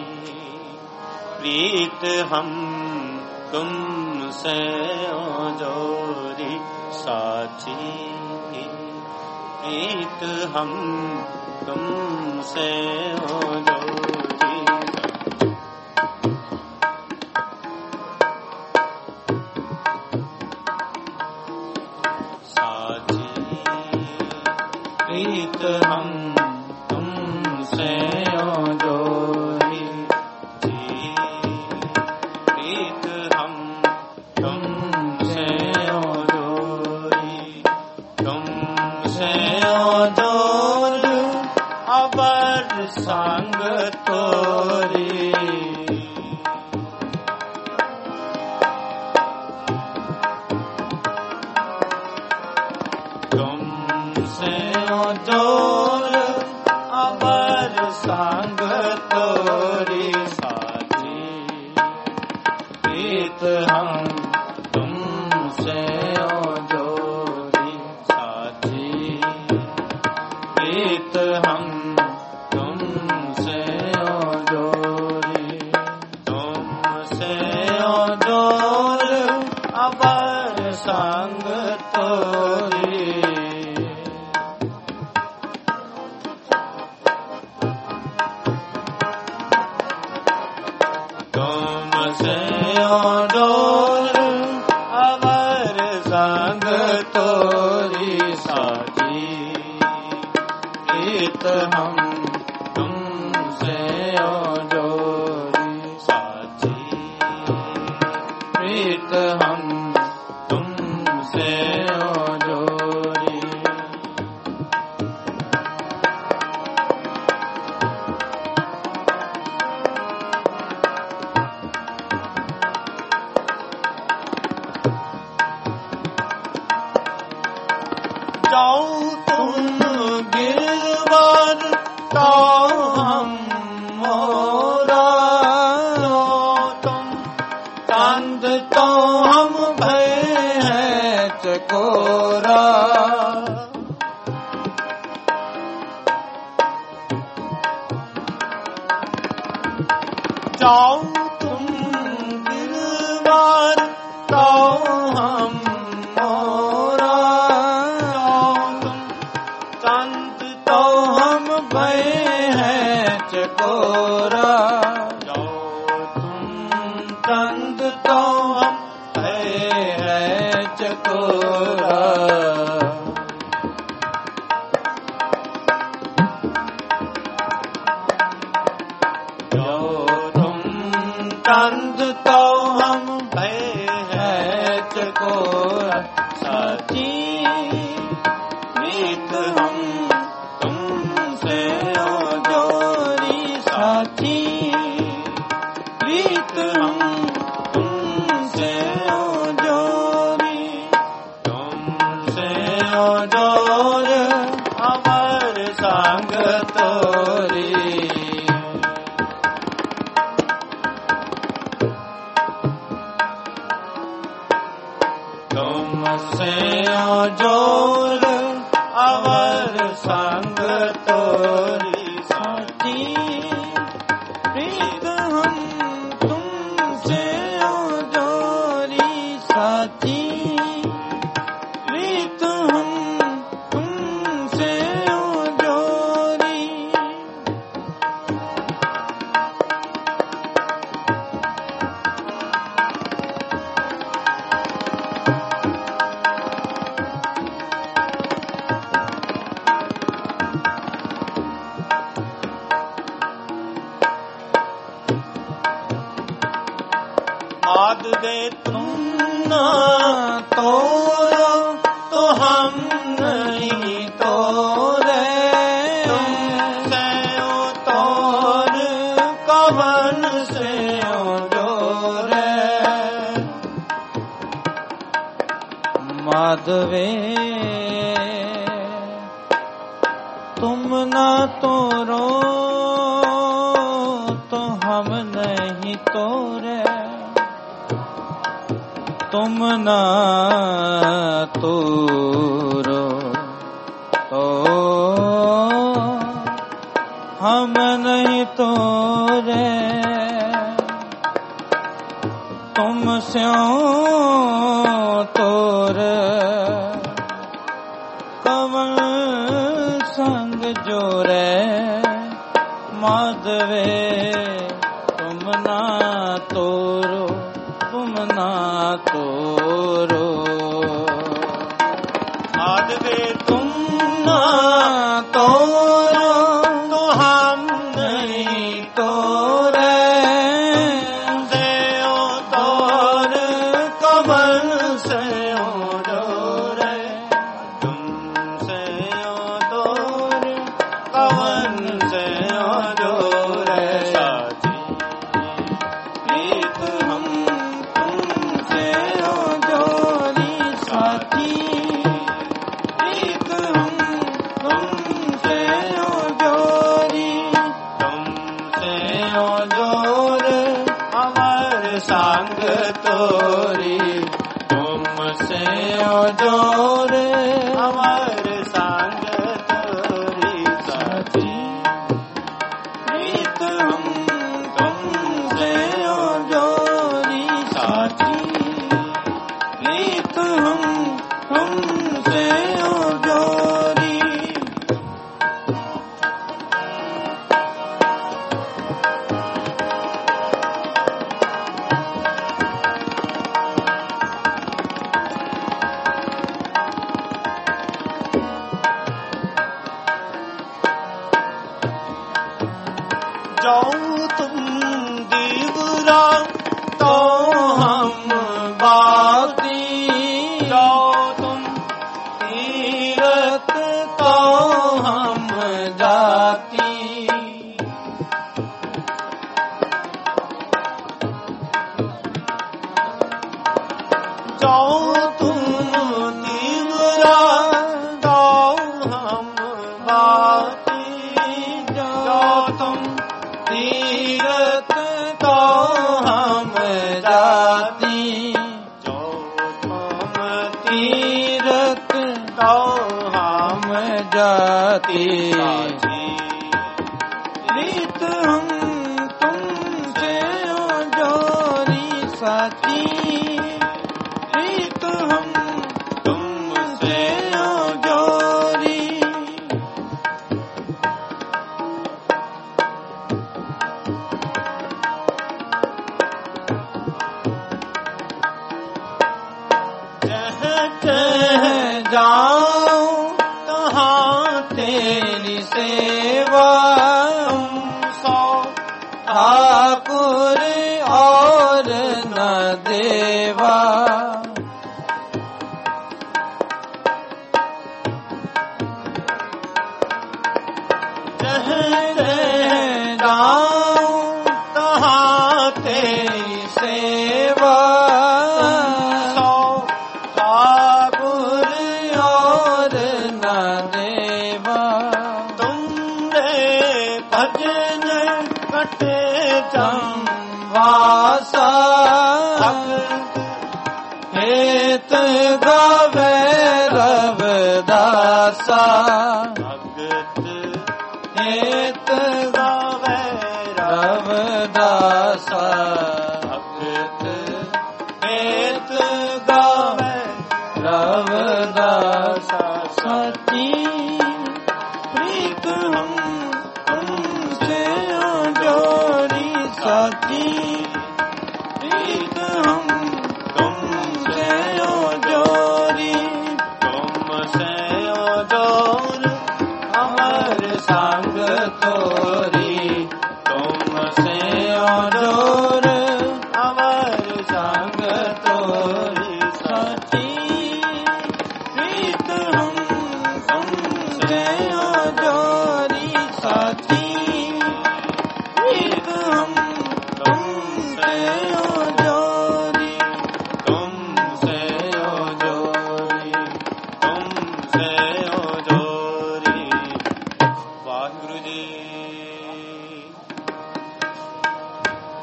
प्रीत हम तुमसे ओ जोरी, साची प्रीत हम तुमसे ओ जोरी। साची प्रीत हम तुमसे ओ जोरी, जी प्रीत हम तुमसे ओ जोरी, तुमसे ओ जोर अबर संग तोरी। तुमसे ओ जोर अबर संग तोरी, साची प्रीत हम तुमसे ओ जोरी, साची प्रीत हम तुमसे ओ जोरी, तुमसे ओ जोर अबर संग तोरी। तुमसे ओ जोर अबर संग तोरी, साची प्रीत हम तुमसे ओ जोरी, साची प्रीत हम तुमसे ओ जोरी। जाओ तुम गिरवर तो हम मोरा, जाओ तुम चांद तो हम भय हैं चकोरा। जाओ तुम गिरवर तो हम मोरा, चांद तो हम भय हैं चकोरा। जाओ तुम चांद तो हम भय हैं चकोरा। जाओ तुम चांद तो हम भय हैं चकोरा, साची प्रीत हम तुमसे ओ जोरी, साची प्रीत हम तुमसे ओ जोरी, तुमसे ओ जोर अबर संग तोरी। तुमसे ओ जोर अवर संग तोरी, साची प्रीत हम तुमसे ओ जोरी, साची प्रीत हम तुमसे ओ जोरी। आद दे तुम ना तोरो तो हम नहीं तोरे, तुमसे ओ तोर कवन से ओ जोरे। माधवे तुम ना तोरो तो हम नहीं तोरे, तुम ना तोरो तो हम नहीं तो ਤੋਰੇ ਤੁਮ ਸਿਉ ਤੋਰ ਕਵਣ ਸੰਗ ਜੋਰੇ ਮਾਧਵੇ ਤੁਮ ਨਾ ਤੋਰੋ ਤੁਮ ਨਾ ਤੋਰੋ ਮਾਧਵੇ ਤੁਮ ਨਾ ਤੋਰੋ ਤੋ ਹਮ ਨਹੀਂ ਤੋਰੇ ਸਿਉ ਤੋਰ ਕਮਲ ਸਿਉ ਜੋਰੇ ਤੁਮ ਸਿਉ ਤੋਰ ਕਵਨ ਸਿਉ ਜੋਰੇ ਸਾਜੀ ਇੱਕ ਹਮ ਤੁਮ ਸਿਉ ਜੋਰੀ ਸਾਥੀ ਇੱਕ ਹਮ ਤੁਮ ਸਿਉ ਜੋਰੀ ਤੁਮ ਸਿਉ ਜੋਰ ਅਮਰ ਸੰਗ ਤੋਰੀ ਤੁਮ ਸਿਉ ਜੋਰ ਅਮਰ ਸੰਗ ਤੋਰੀ ਸਾਜੀ ਇੱਕ ਹਮ ਤੁਮ ਸਿਉ ਜੋਰੀ ਸਾਥੀ ਇੱਕ ਹਮ ਤੁਮ ਸਿਉ ਜੋਰੀ ਜੋ ਤੁਮ ਦੀਵਰਾ ਤੋ ਹਮ ਬਾਤੀ ਜੋ ਤੁਮ ਤੀਰਥ ਤੋ ਹਮ ਜਾਤੀ ਜੋ ਤੁਮ ਦੀਵਰਾ ਤੋ ਹਮ ਬਾਤੀ ਜੋ ਤੁਮ ਤੀਰਥ ਤੋ ਹਮ ਜਾਤੀ ਜੋ ਤੁਮ ਤੀਰਥ ਤੋ ਹਮ ਜਾਤੀ ਸਾਜੀ ਰੀਤ ਹਮ ਤੁਮ ਸਿਉ ਜੋਰੀ ਸਾਥੀ ਰੀਤ ਹਮ ਤੁਮ ਸਿਉ ਜੋਰੀ ਜਹ ਜਾਉ ਤਹਾਂ ਤੇਰੀ ਸੇਵਾ ਸੋ ਠਾकुर और न देवा जह जाऊं तहाँ तेरी सेवा सो ठाकुर और न देवा तुमरे भजन कटे वासा हेत गावे रवदासा भगत हेत गावे रवदासा भगत हेत गावे रवदासा सती प्रीत हम तुमसे जोड़ी साथी प्रीत हम तुमसे जोड़ी तुमसे जोर अमर संग तोरी तुमसे जोर अमर संग तोरी साथी प्रीत हम तुमसे जोड़ी साथी प्रीत हम तुमसे जोड़ी तुमसे जोरी तुमसे जोरी वाहिगुरु जी।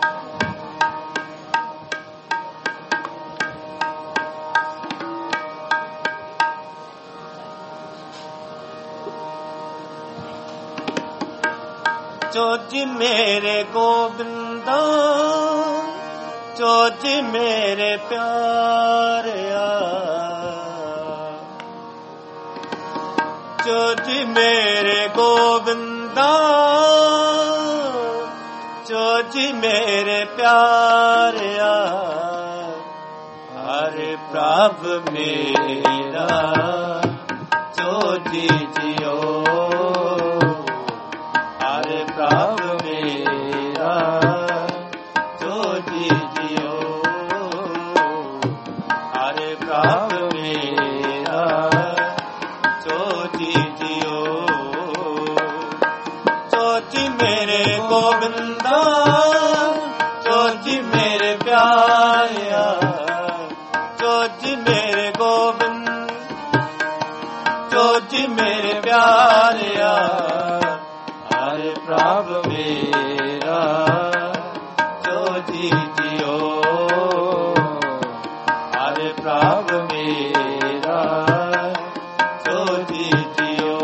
ਚੋਜੀ ਮੇਰੇ ਗੋਬਿੰਦਾ ਚੋਜੀ ਮੇਰੇ ਪਿਆਰਿਆ ਚੋਜੀ ਮੇਰੇ ਗੋਬਿੰਦਾ ਚੋਜੀ ਮੇਰੇ ਪਿਆਰਿਆ ਹਰਿ ਪ੍ਰਭ ਮੇਰਾ ਚੋਜੀ ਜਿਓ ਹਰਿ ਪ੍ਰਭ ਮੇਰਾ ਚੋਜੀ ਜਿਓ ਹਰਿ ਪ੍ਰਭ ਮੇਰਾ ਚੋਜੀ ਜਿਓ ਚੋਜੀ ਮੇਰੇ ਗੋਬਿੰਦਾ ਚੋਜੀ ਮੇਰੇ ਪਿਆਰਿਆ ਚੋਜੀ ਮੇਰੇ ਗੋਬਿੰਦ ਚੋਜੀ ਮੇਰੇ ਪਿਆਰਿਆ ਹਰਿ ਪ੍ਰਭ ਮੇਰਾ ਚੋਜੀ ਜਿਓ ਹਰਿ ਪ੍ਰਭ ਮੇਰਾ ਚੋਜੀ ਜਿਓ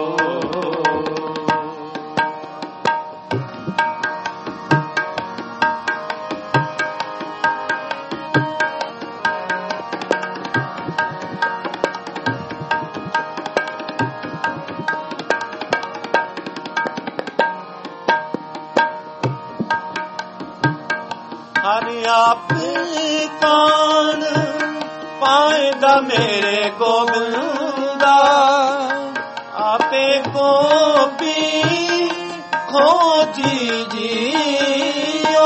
ਹਰਿ ਆਪੇ ਕਾਨ ਪਾਏਗਾ ਮੇਰੇ ਗੋਬਿੰਦਾ ਆਪੇ ਗੋਪੀ ਖੋਜੀ ਜੀਓ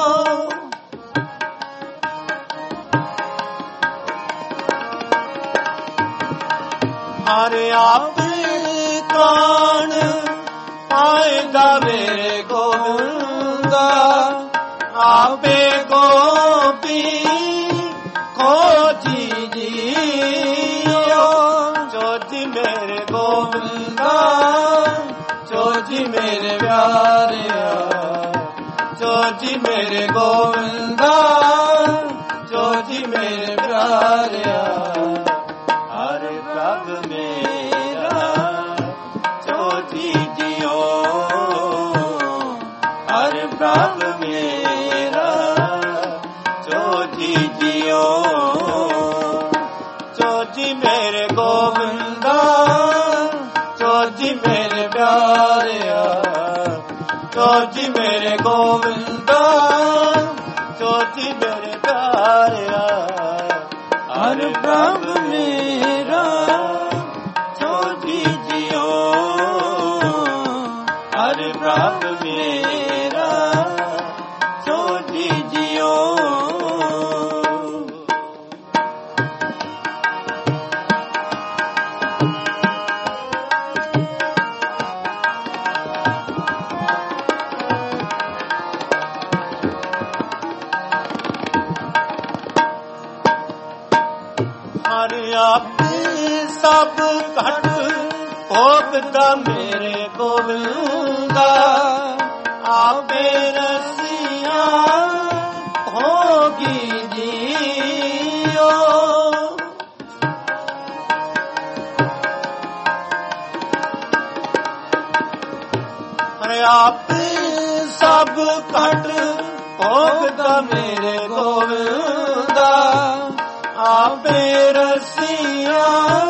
ਹਰਿ ਆਪੇ ਕਾਨ ਪਾਏਗਾ ਮੇਰੇ ਗੋਬਿੰਦਾ ਆਪੇ ਗੋਪੀ ਖੋਜੀ ਜੀਓ ਚੋਜੀ ਮੇਰੇ ਗੋਬਿੰਦਾ ਚੋਜੀ ਮੇਰੇ ਪਿਆਰਿਆ ਚੋਜੀ ਮੇਰੇ ਗੋਬਿੰਦਾ ਚੋਜੀ ਮੇਰੇ ਪਿਆਰਿਆ ਹਰਿ ਪ੍ਰਭ ਮੇਰਾ ਚੋਜੀ ਜਿਓ ਹਰਿ ਪ੍ਰਭ ਮੇਰਾ ਚੋਜੀ ਜਿਓ ਚੋਜੀ ਮੇਰੇ ਗੋਬਿੰਦਾ ਚੋਜੀ ਮੇਰੇ ਪਿਆਰਿਆ ਚੋਜੀ ਮੇਰੇ ਗੋਬਿੰਦਾ ਚੋਜੀ ਮੇਰੇ ਪਿਆਰਿਆ ਹਰਿ ਪ੍ਰਭ ਮੇਰਾ ਚੋਜੀ ਜਿਓ ਹਰਿ ਪ੍ਰਭ ਮੇਰਾ ਚੋਜੀ ਜਿਓ ਹਰਿ ਆਪੇ ਸਭ ਘਟ ਭੋਗਦਾ ਮੇਰੇ ਗੋਬਿੰਦਾ ਆਪੇ ਰਸੀਆਂ ਹੋਗੀ ਜੀਓ ਹਰਿ ਆਪੇ ਸਭ ਘਟ ਭੋਗਦਾ ਮੇਰੇ ਗੋਬਿੰਦਾ ਆਪੇ ਰਸੀਆਂ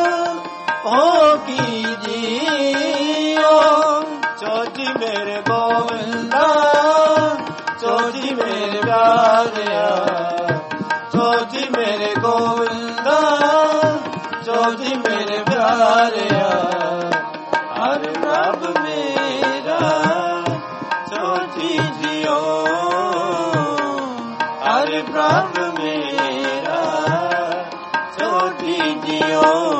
ਹੋਗੀ ਜੀਓ ਚੋਜੀ ਮੇਰੇ ਗੋਬਿੰਦਾ ਚੋਜੀ ਮੇਰੇ ਪਿਆਰਿਆ ਚੋਜੀ ਮੇਰੇ ਗੋਬਿੰਦਾ ਚੋਜੀ ਮੇਰੇ ਪਿਆਰਿਆ ਹਰਿ ਪ੍ਰਭ ਮੇਰਾ ਚੋਜੀ ਜਿਓ ਹਰਿ ਪ੍ਰਭ ਮੇਰਾ ਚੋਜੀ ਜਿਓ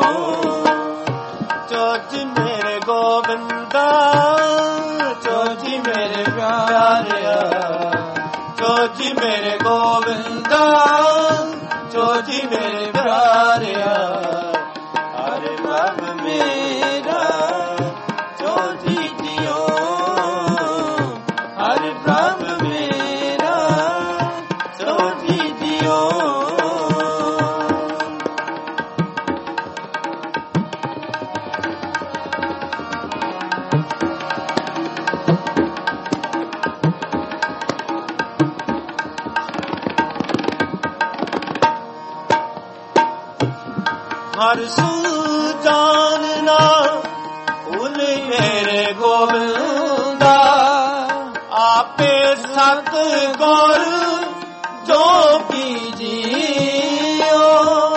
ਚੋਜੀ ਮੇਰੇ ਗੋਬਿੰਦਾ ਚੋਜੀ ਮੇਰੇ ਪਿਆਰਿਆ ਚੋਜੀ ਮੇਰੇ ਗੋਬਿੰਦਾ ਚੋਜੀ ਮੇਰੇ ਪਿਆਰਿਆ ਹਰਿ ਪ੍ਰਭ ਮੇਰਾ ਚੋਜੀ ਜਿਓ ਹਰਿ ਪ੍ਰਭ ਮੇਰਾ ਚੋਜੀ ਜਿਓ ਹਰ ਸੁਜਾਨਨਾ ਭੁੱਲ ਮੇਰੇ ਗੋਬਿੰਦਾ ਆਪੇ ਸਤ ਗੁਰ ਜੋ ਕੀ ਜੀਓ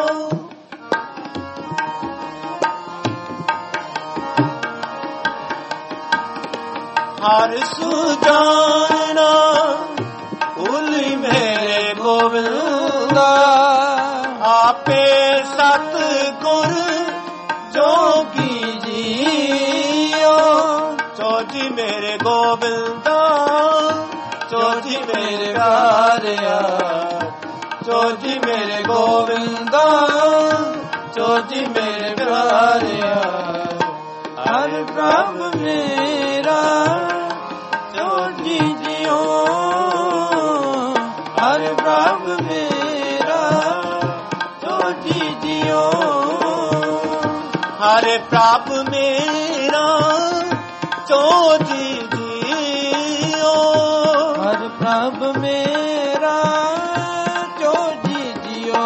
ਹਰ ਸੁਜਾਨਨਾ ਭੁੱਲ ਮੇਰੇ ਗੋਬਿੰਦਾ ਆਪੇ ਸਤ ਗੁਰ ਜੋ ਕੀ ਜੀਓ ਚੋਜੀ ਮੇਰੇ ਗੋਬਿੰਦਾ ਚੋਜੀ ਮੇਰੇ ਪਿਆਰਿਆ ਚੋਜੀ ਮੇਰੇ ਗੋਬਿੰਦਾ ਚੋਜੀ ਮੇਰੇ ਪਿਆਰਿਆ ਹਰ ਪ੍ਰਭ ਮੇਰਾ ਚੋਜੀ ਜਿਉ ਹਰ ਪ੍ਰਭ ਮੇਰਾ ਚੋਜੀ ਜਿਉ ਹਰ ਪ੍ਰਭ ਮੇਰਾ ਚੋਜੀ ਜਿਉ ਹਰ ਪ੍ਰਭ ਮੇਰਾ ਚੋਜੀ ਜਿਉ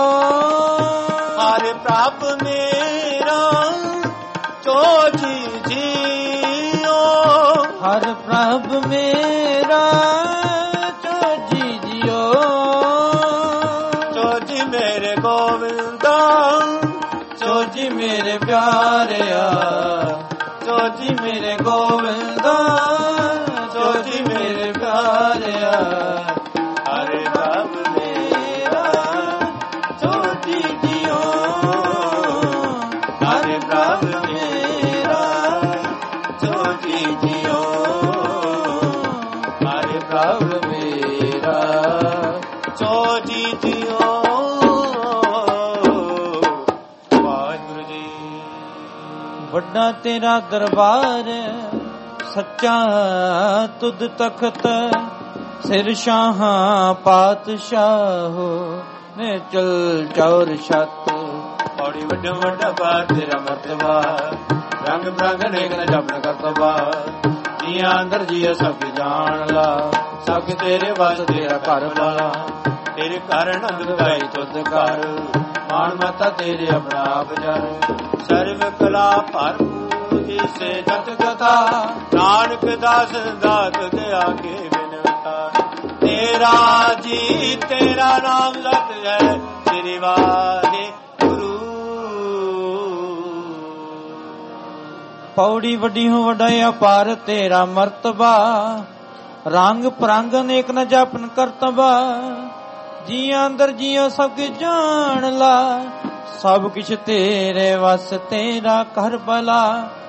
ਹਰ ਪ੍ਰਭ ਮੇਰਾ ਚੋਜੀ ਜਿਉ ਹਰ ਪ੍ਰਭ ਮੇਰਾ ਚੋਜੀ ਜਿਉ ਚੋਜੀ ਮੇਰੇ ਗੋਬਿੰਦਾ ਚੋਜੀ ਮੇਰੇ ਪਿਆਰਿਆ ਚੋਜੀ ਮੇਰੇ ਗੋਬਿੰਦਾ ਚੋਜੀ ਮੇਰੇ ਪਿਆਰਿਆ ਹਰ ਪ੍ਰਭ ਮੇਰਾ ਚੋਜੀ ਜਿਉ ਹਰ ਪ੍ਰਭ ਮੇਰਾ ਚੋਜੀ ਜਿਉ ਹਰ ਪ੍ਰਭ ਮੇਰਾ ਚੋਜੀ ਜਿਉ ਵਾਹਿਗੁਰੂ ਜੀ। ਵੱਡਾ ਤੇਰਾ ਦਰਬਾਰ ਸੱਚਾ ਤੁਧ ਤਖਤ ਸਿਰ ਸ਼ਾਹਾਂ ਪਾਤਸ਼ਾਹੋ ਨੇ ਚਲ ਚੌਰ ਛਤ ਪੌੜੀ ਵੱਡਾ ਵੱਡਾ ਬਾਤ ਤੇਰਾ ਮਰਤਬਾ ਰੰਗ ਬਰੰਗ ਨੇਕ ਨ ਜਪਨ ਕਰਤਬਾ ਜੀਆਂ ਅੰਦਰ ਜੀਏ ਸਭ ਜਾਣ ਲਾ ਸਭ ਤੇਰੇ ਵਾਸ ਤੇਰਾ ਘਰ ਵਾਲਾ ਤੇਰੇ ਘਰ ਨੰਦ ਗਾਈ ਤੁਧ ਘਰ ਮਾਣ ਮਾਤਾ ਤੇਰੇ ਆਪਣਾ ਆਪ ਜਰ ਸਰਵ ਕਲਾ ਭਰਪੂਰ ਇਸੇ ਜਤ ਕਥਾ ਨਾਨਕ ਦਾਸ ਦਾਤ ਦਿਆ ਕੇ ਬਿਨਵਤਾ ਤੇਰਾ ਜੀ ਤੇਰਾ ਨਾਮ ਸਤ ਹੈ ਤੇਰੇ ਵਾਹਿਗੁਰੂ। ਪੌੜੀ ਵੱਡੀ ਹੋ ਵੱਡਾ ਅਪਾਰ ਤੇਰਾ ਮਰਤਬਾ ਰੰਗ ਪ੍ਰੰਗ ਅਨੇਕ ਨ ਜਾਪਨ ਕਰਤਬਾ ਜੀਆਂ ਅੰਦਰ ਜੀਓ ਸਭ ਕੁਝ ਜਾਣ ਲਾ ਸਭ ਕੁਛ ਤੇਰੇ ਵਸ ਤੇਰਾ ਘਰ ਭਲਾ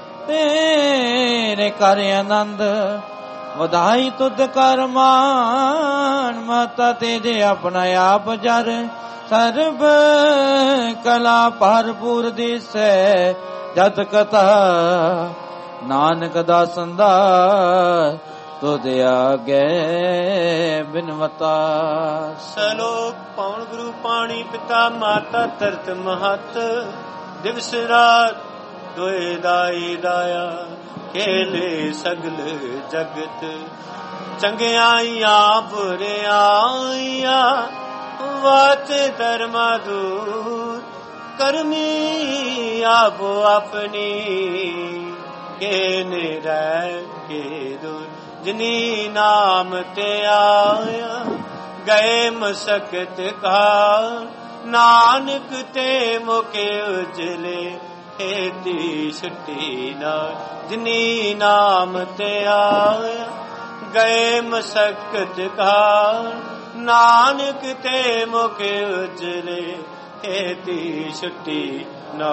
ਤੇਰੇ ਕਰ ਆਨੰਦ ਵਧਾਈ ਤੁਧ ਕਰ ਮਾਨ ਮਾਤਾ ਤੇਰੇ ਆਪਣਾ ਆਪ ਜਰ ਸਰਬ ਕਲਾ ਭਰਪੂਰ ਦਿਸੈ ਜਤ ਕਥਾ ਨਾਨਕ ਦਾਸਨ ਦਾ ਤੁਧ ਆਗੇ ਬਿਨਵਤਾ। ਸਲੋਕ ਪਵਨ ਗੁਰੂ ਪਾਣੀ ਪਿਤਾ ਮਾਤਾ ਤਰਤ ਮਹਤ ਦਿਵਸ ਰਾਤ ਦੋਏ ਦਾਈ ਦਾਇਆ ਖੇਲੇ ਸਗਲ ਜਗਤ ਚੰਗਿਆਈਆਂ ਬੁਰਿਆਈਆਂ ਵਾਚ ਧਰਮਾ ਦੂਰ ਕਰਮੀ ਆਪੋ ਆਪਣੀ ਕੇ ਨਿਰੈ ਕੇ ਦੂਰ ਜਿਨੀ ਨਾਮ ਤੇ ਆਇਆ ਗਏ ਮਸਕਤ ਕਾ ਨਾਨਕ ਤੇ ਮੁਕੇ ਉਜਲੇ ਖੇਤੀ ਛੁੱਟੀ ਨਾ ਜਿਨੀ ਨਾਮ ਤੇ ਆਇਆ ਗਏ ਮਸਕਤ ਕਾ ਨਾਨਕ ਤੇ ਮੁਕੇ ਉਜਲੇ ਖੇਤੀ ਛੁੱਟੀ ਨਾ।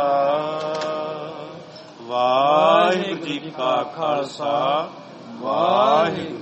ਵਾਹਿਗੁਰੂ ਜੀ ਕਾ ਖਾਲਸਾ ਵਾਹਿਗੁਰੂ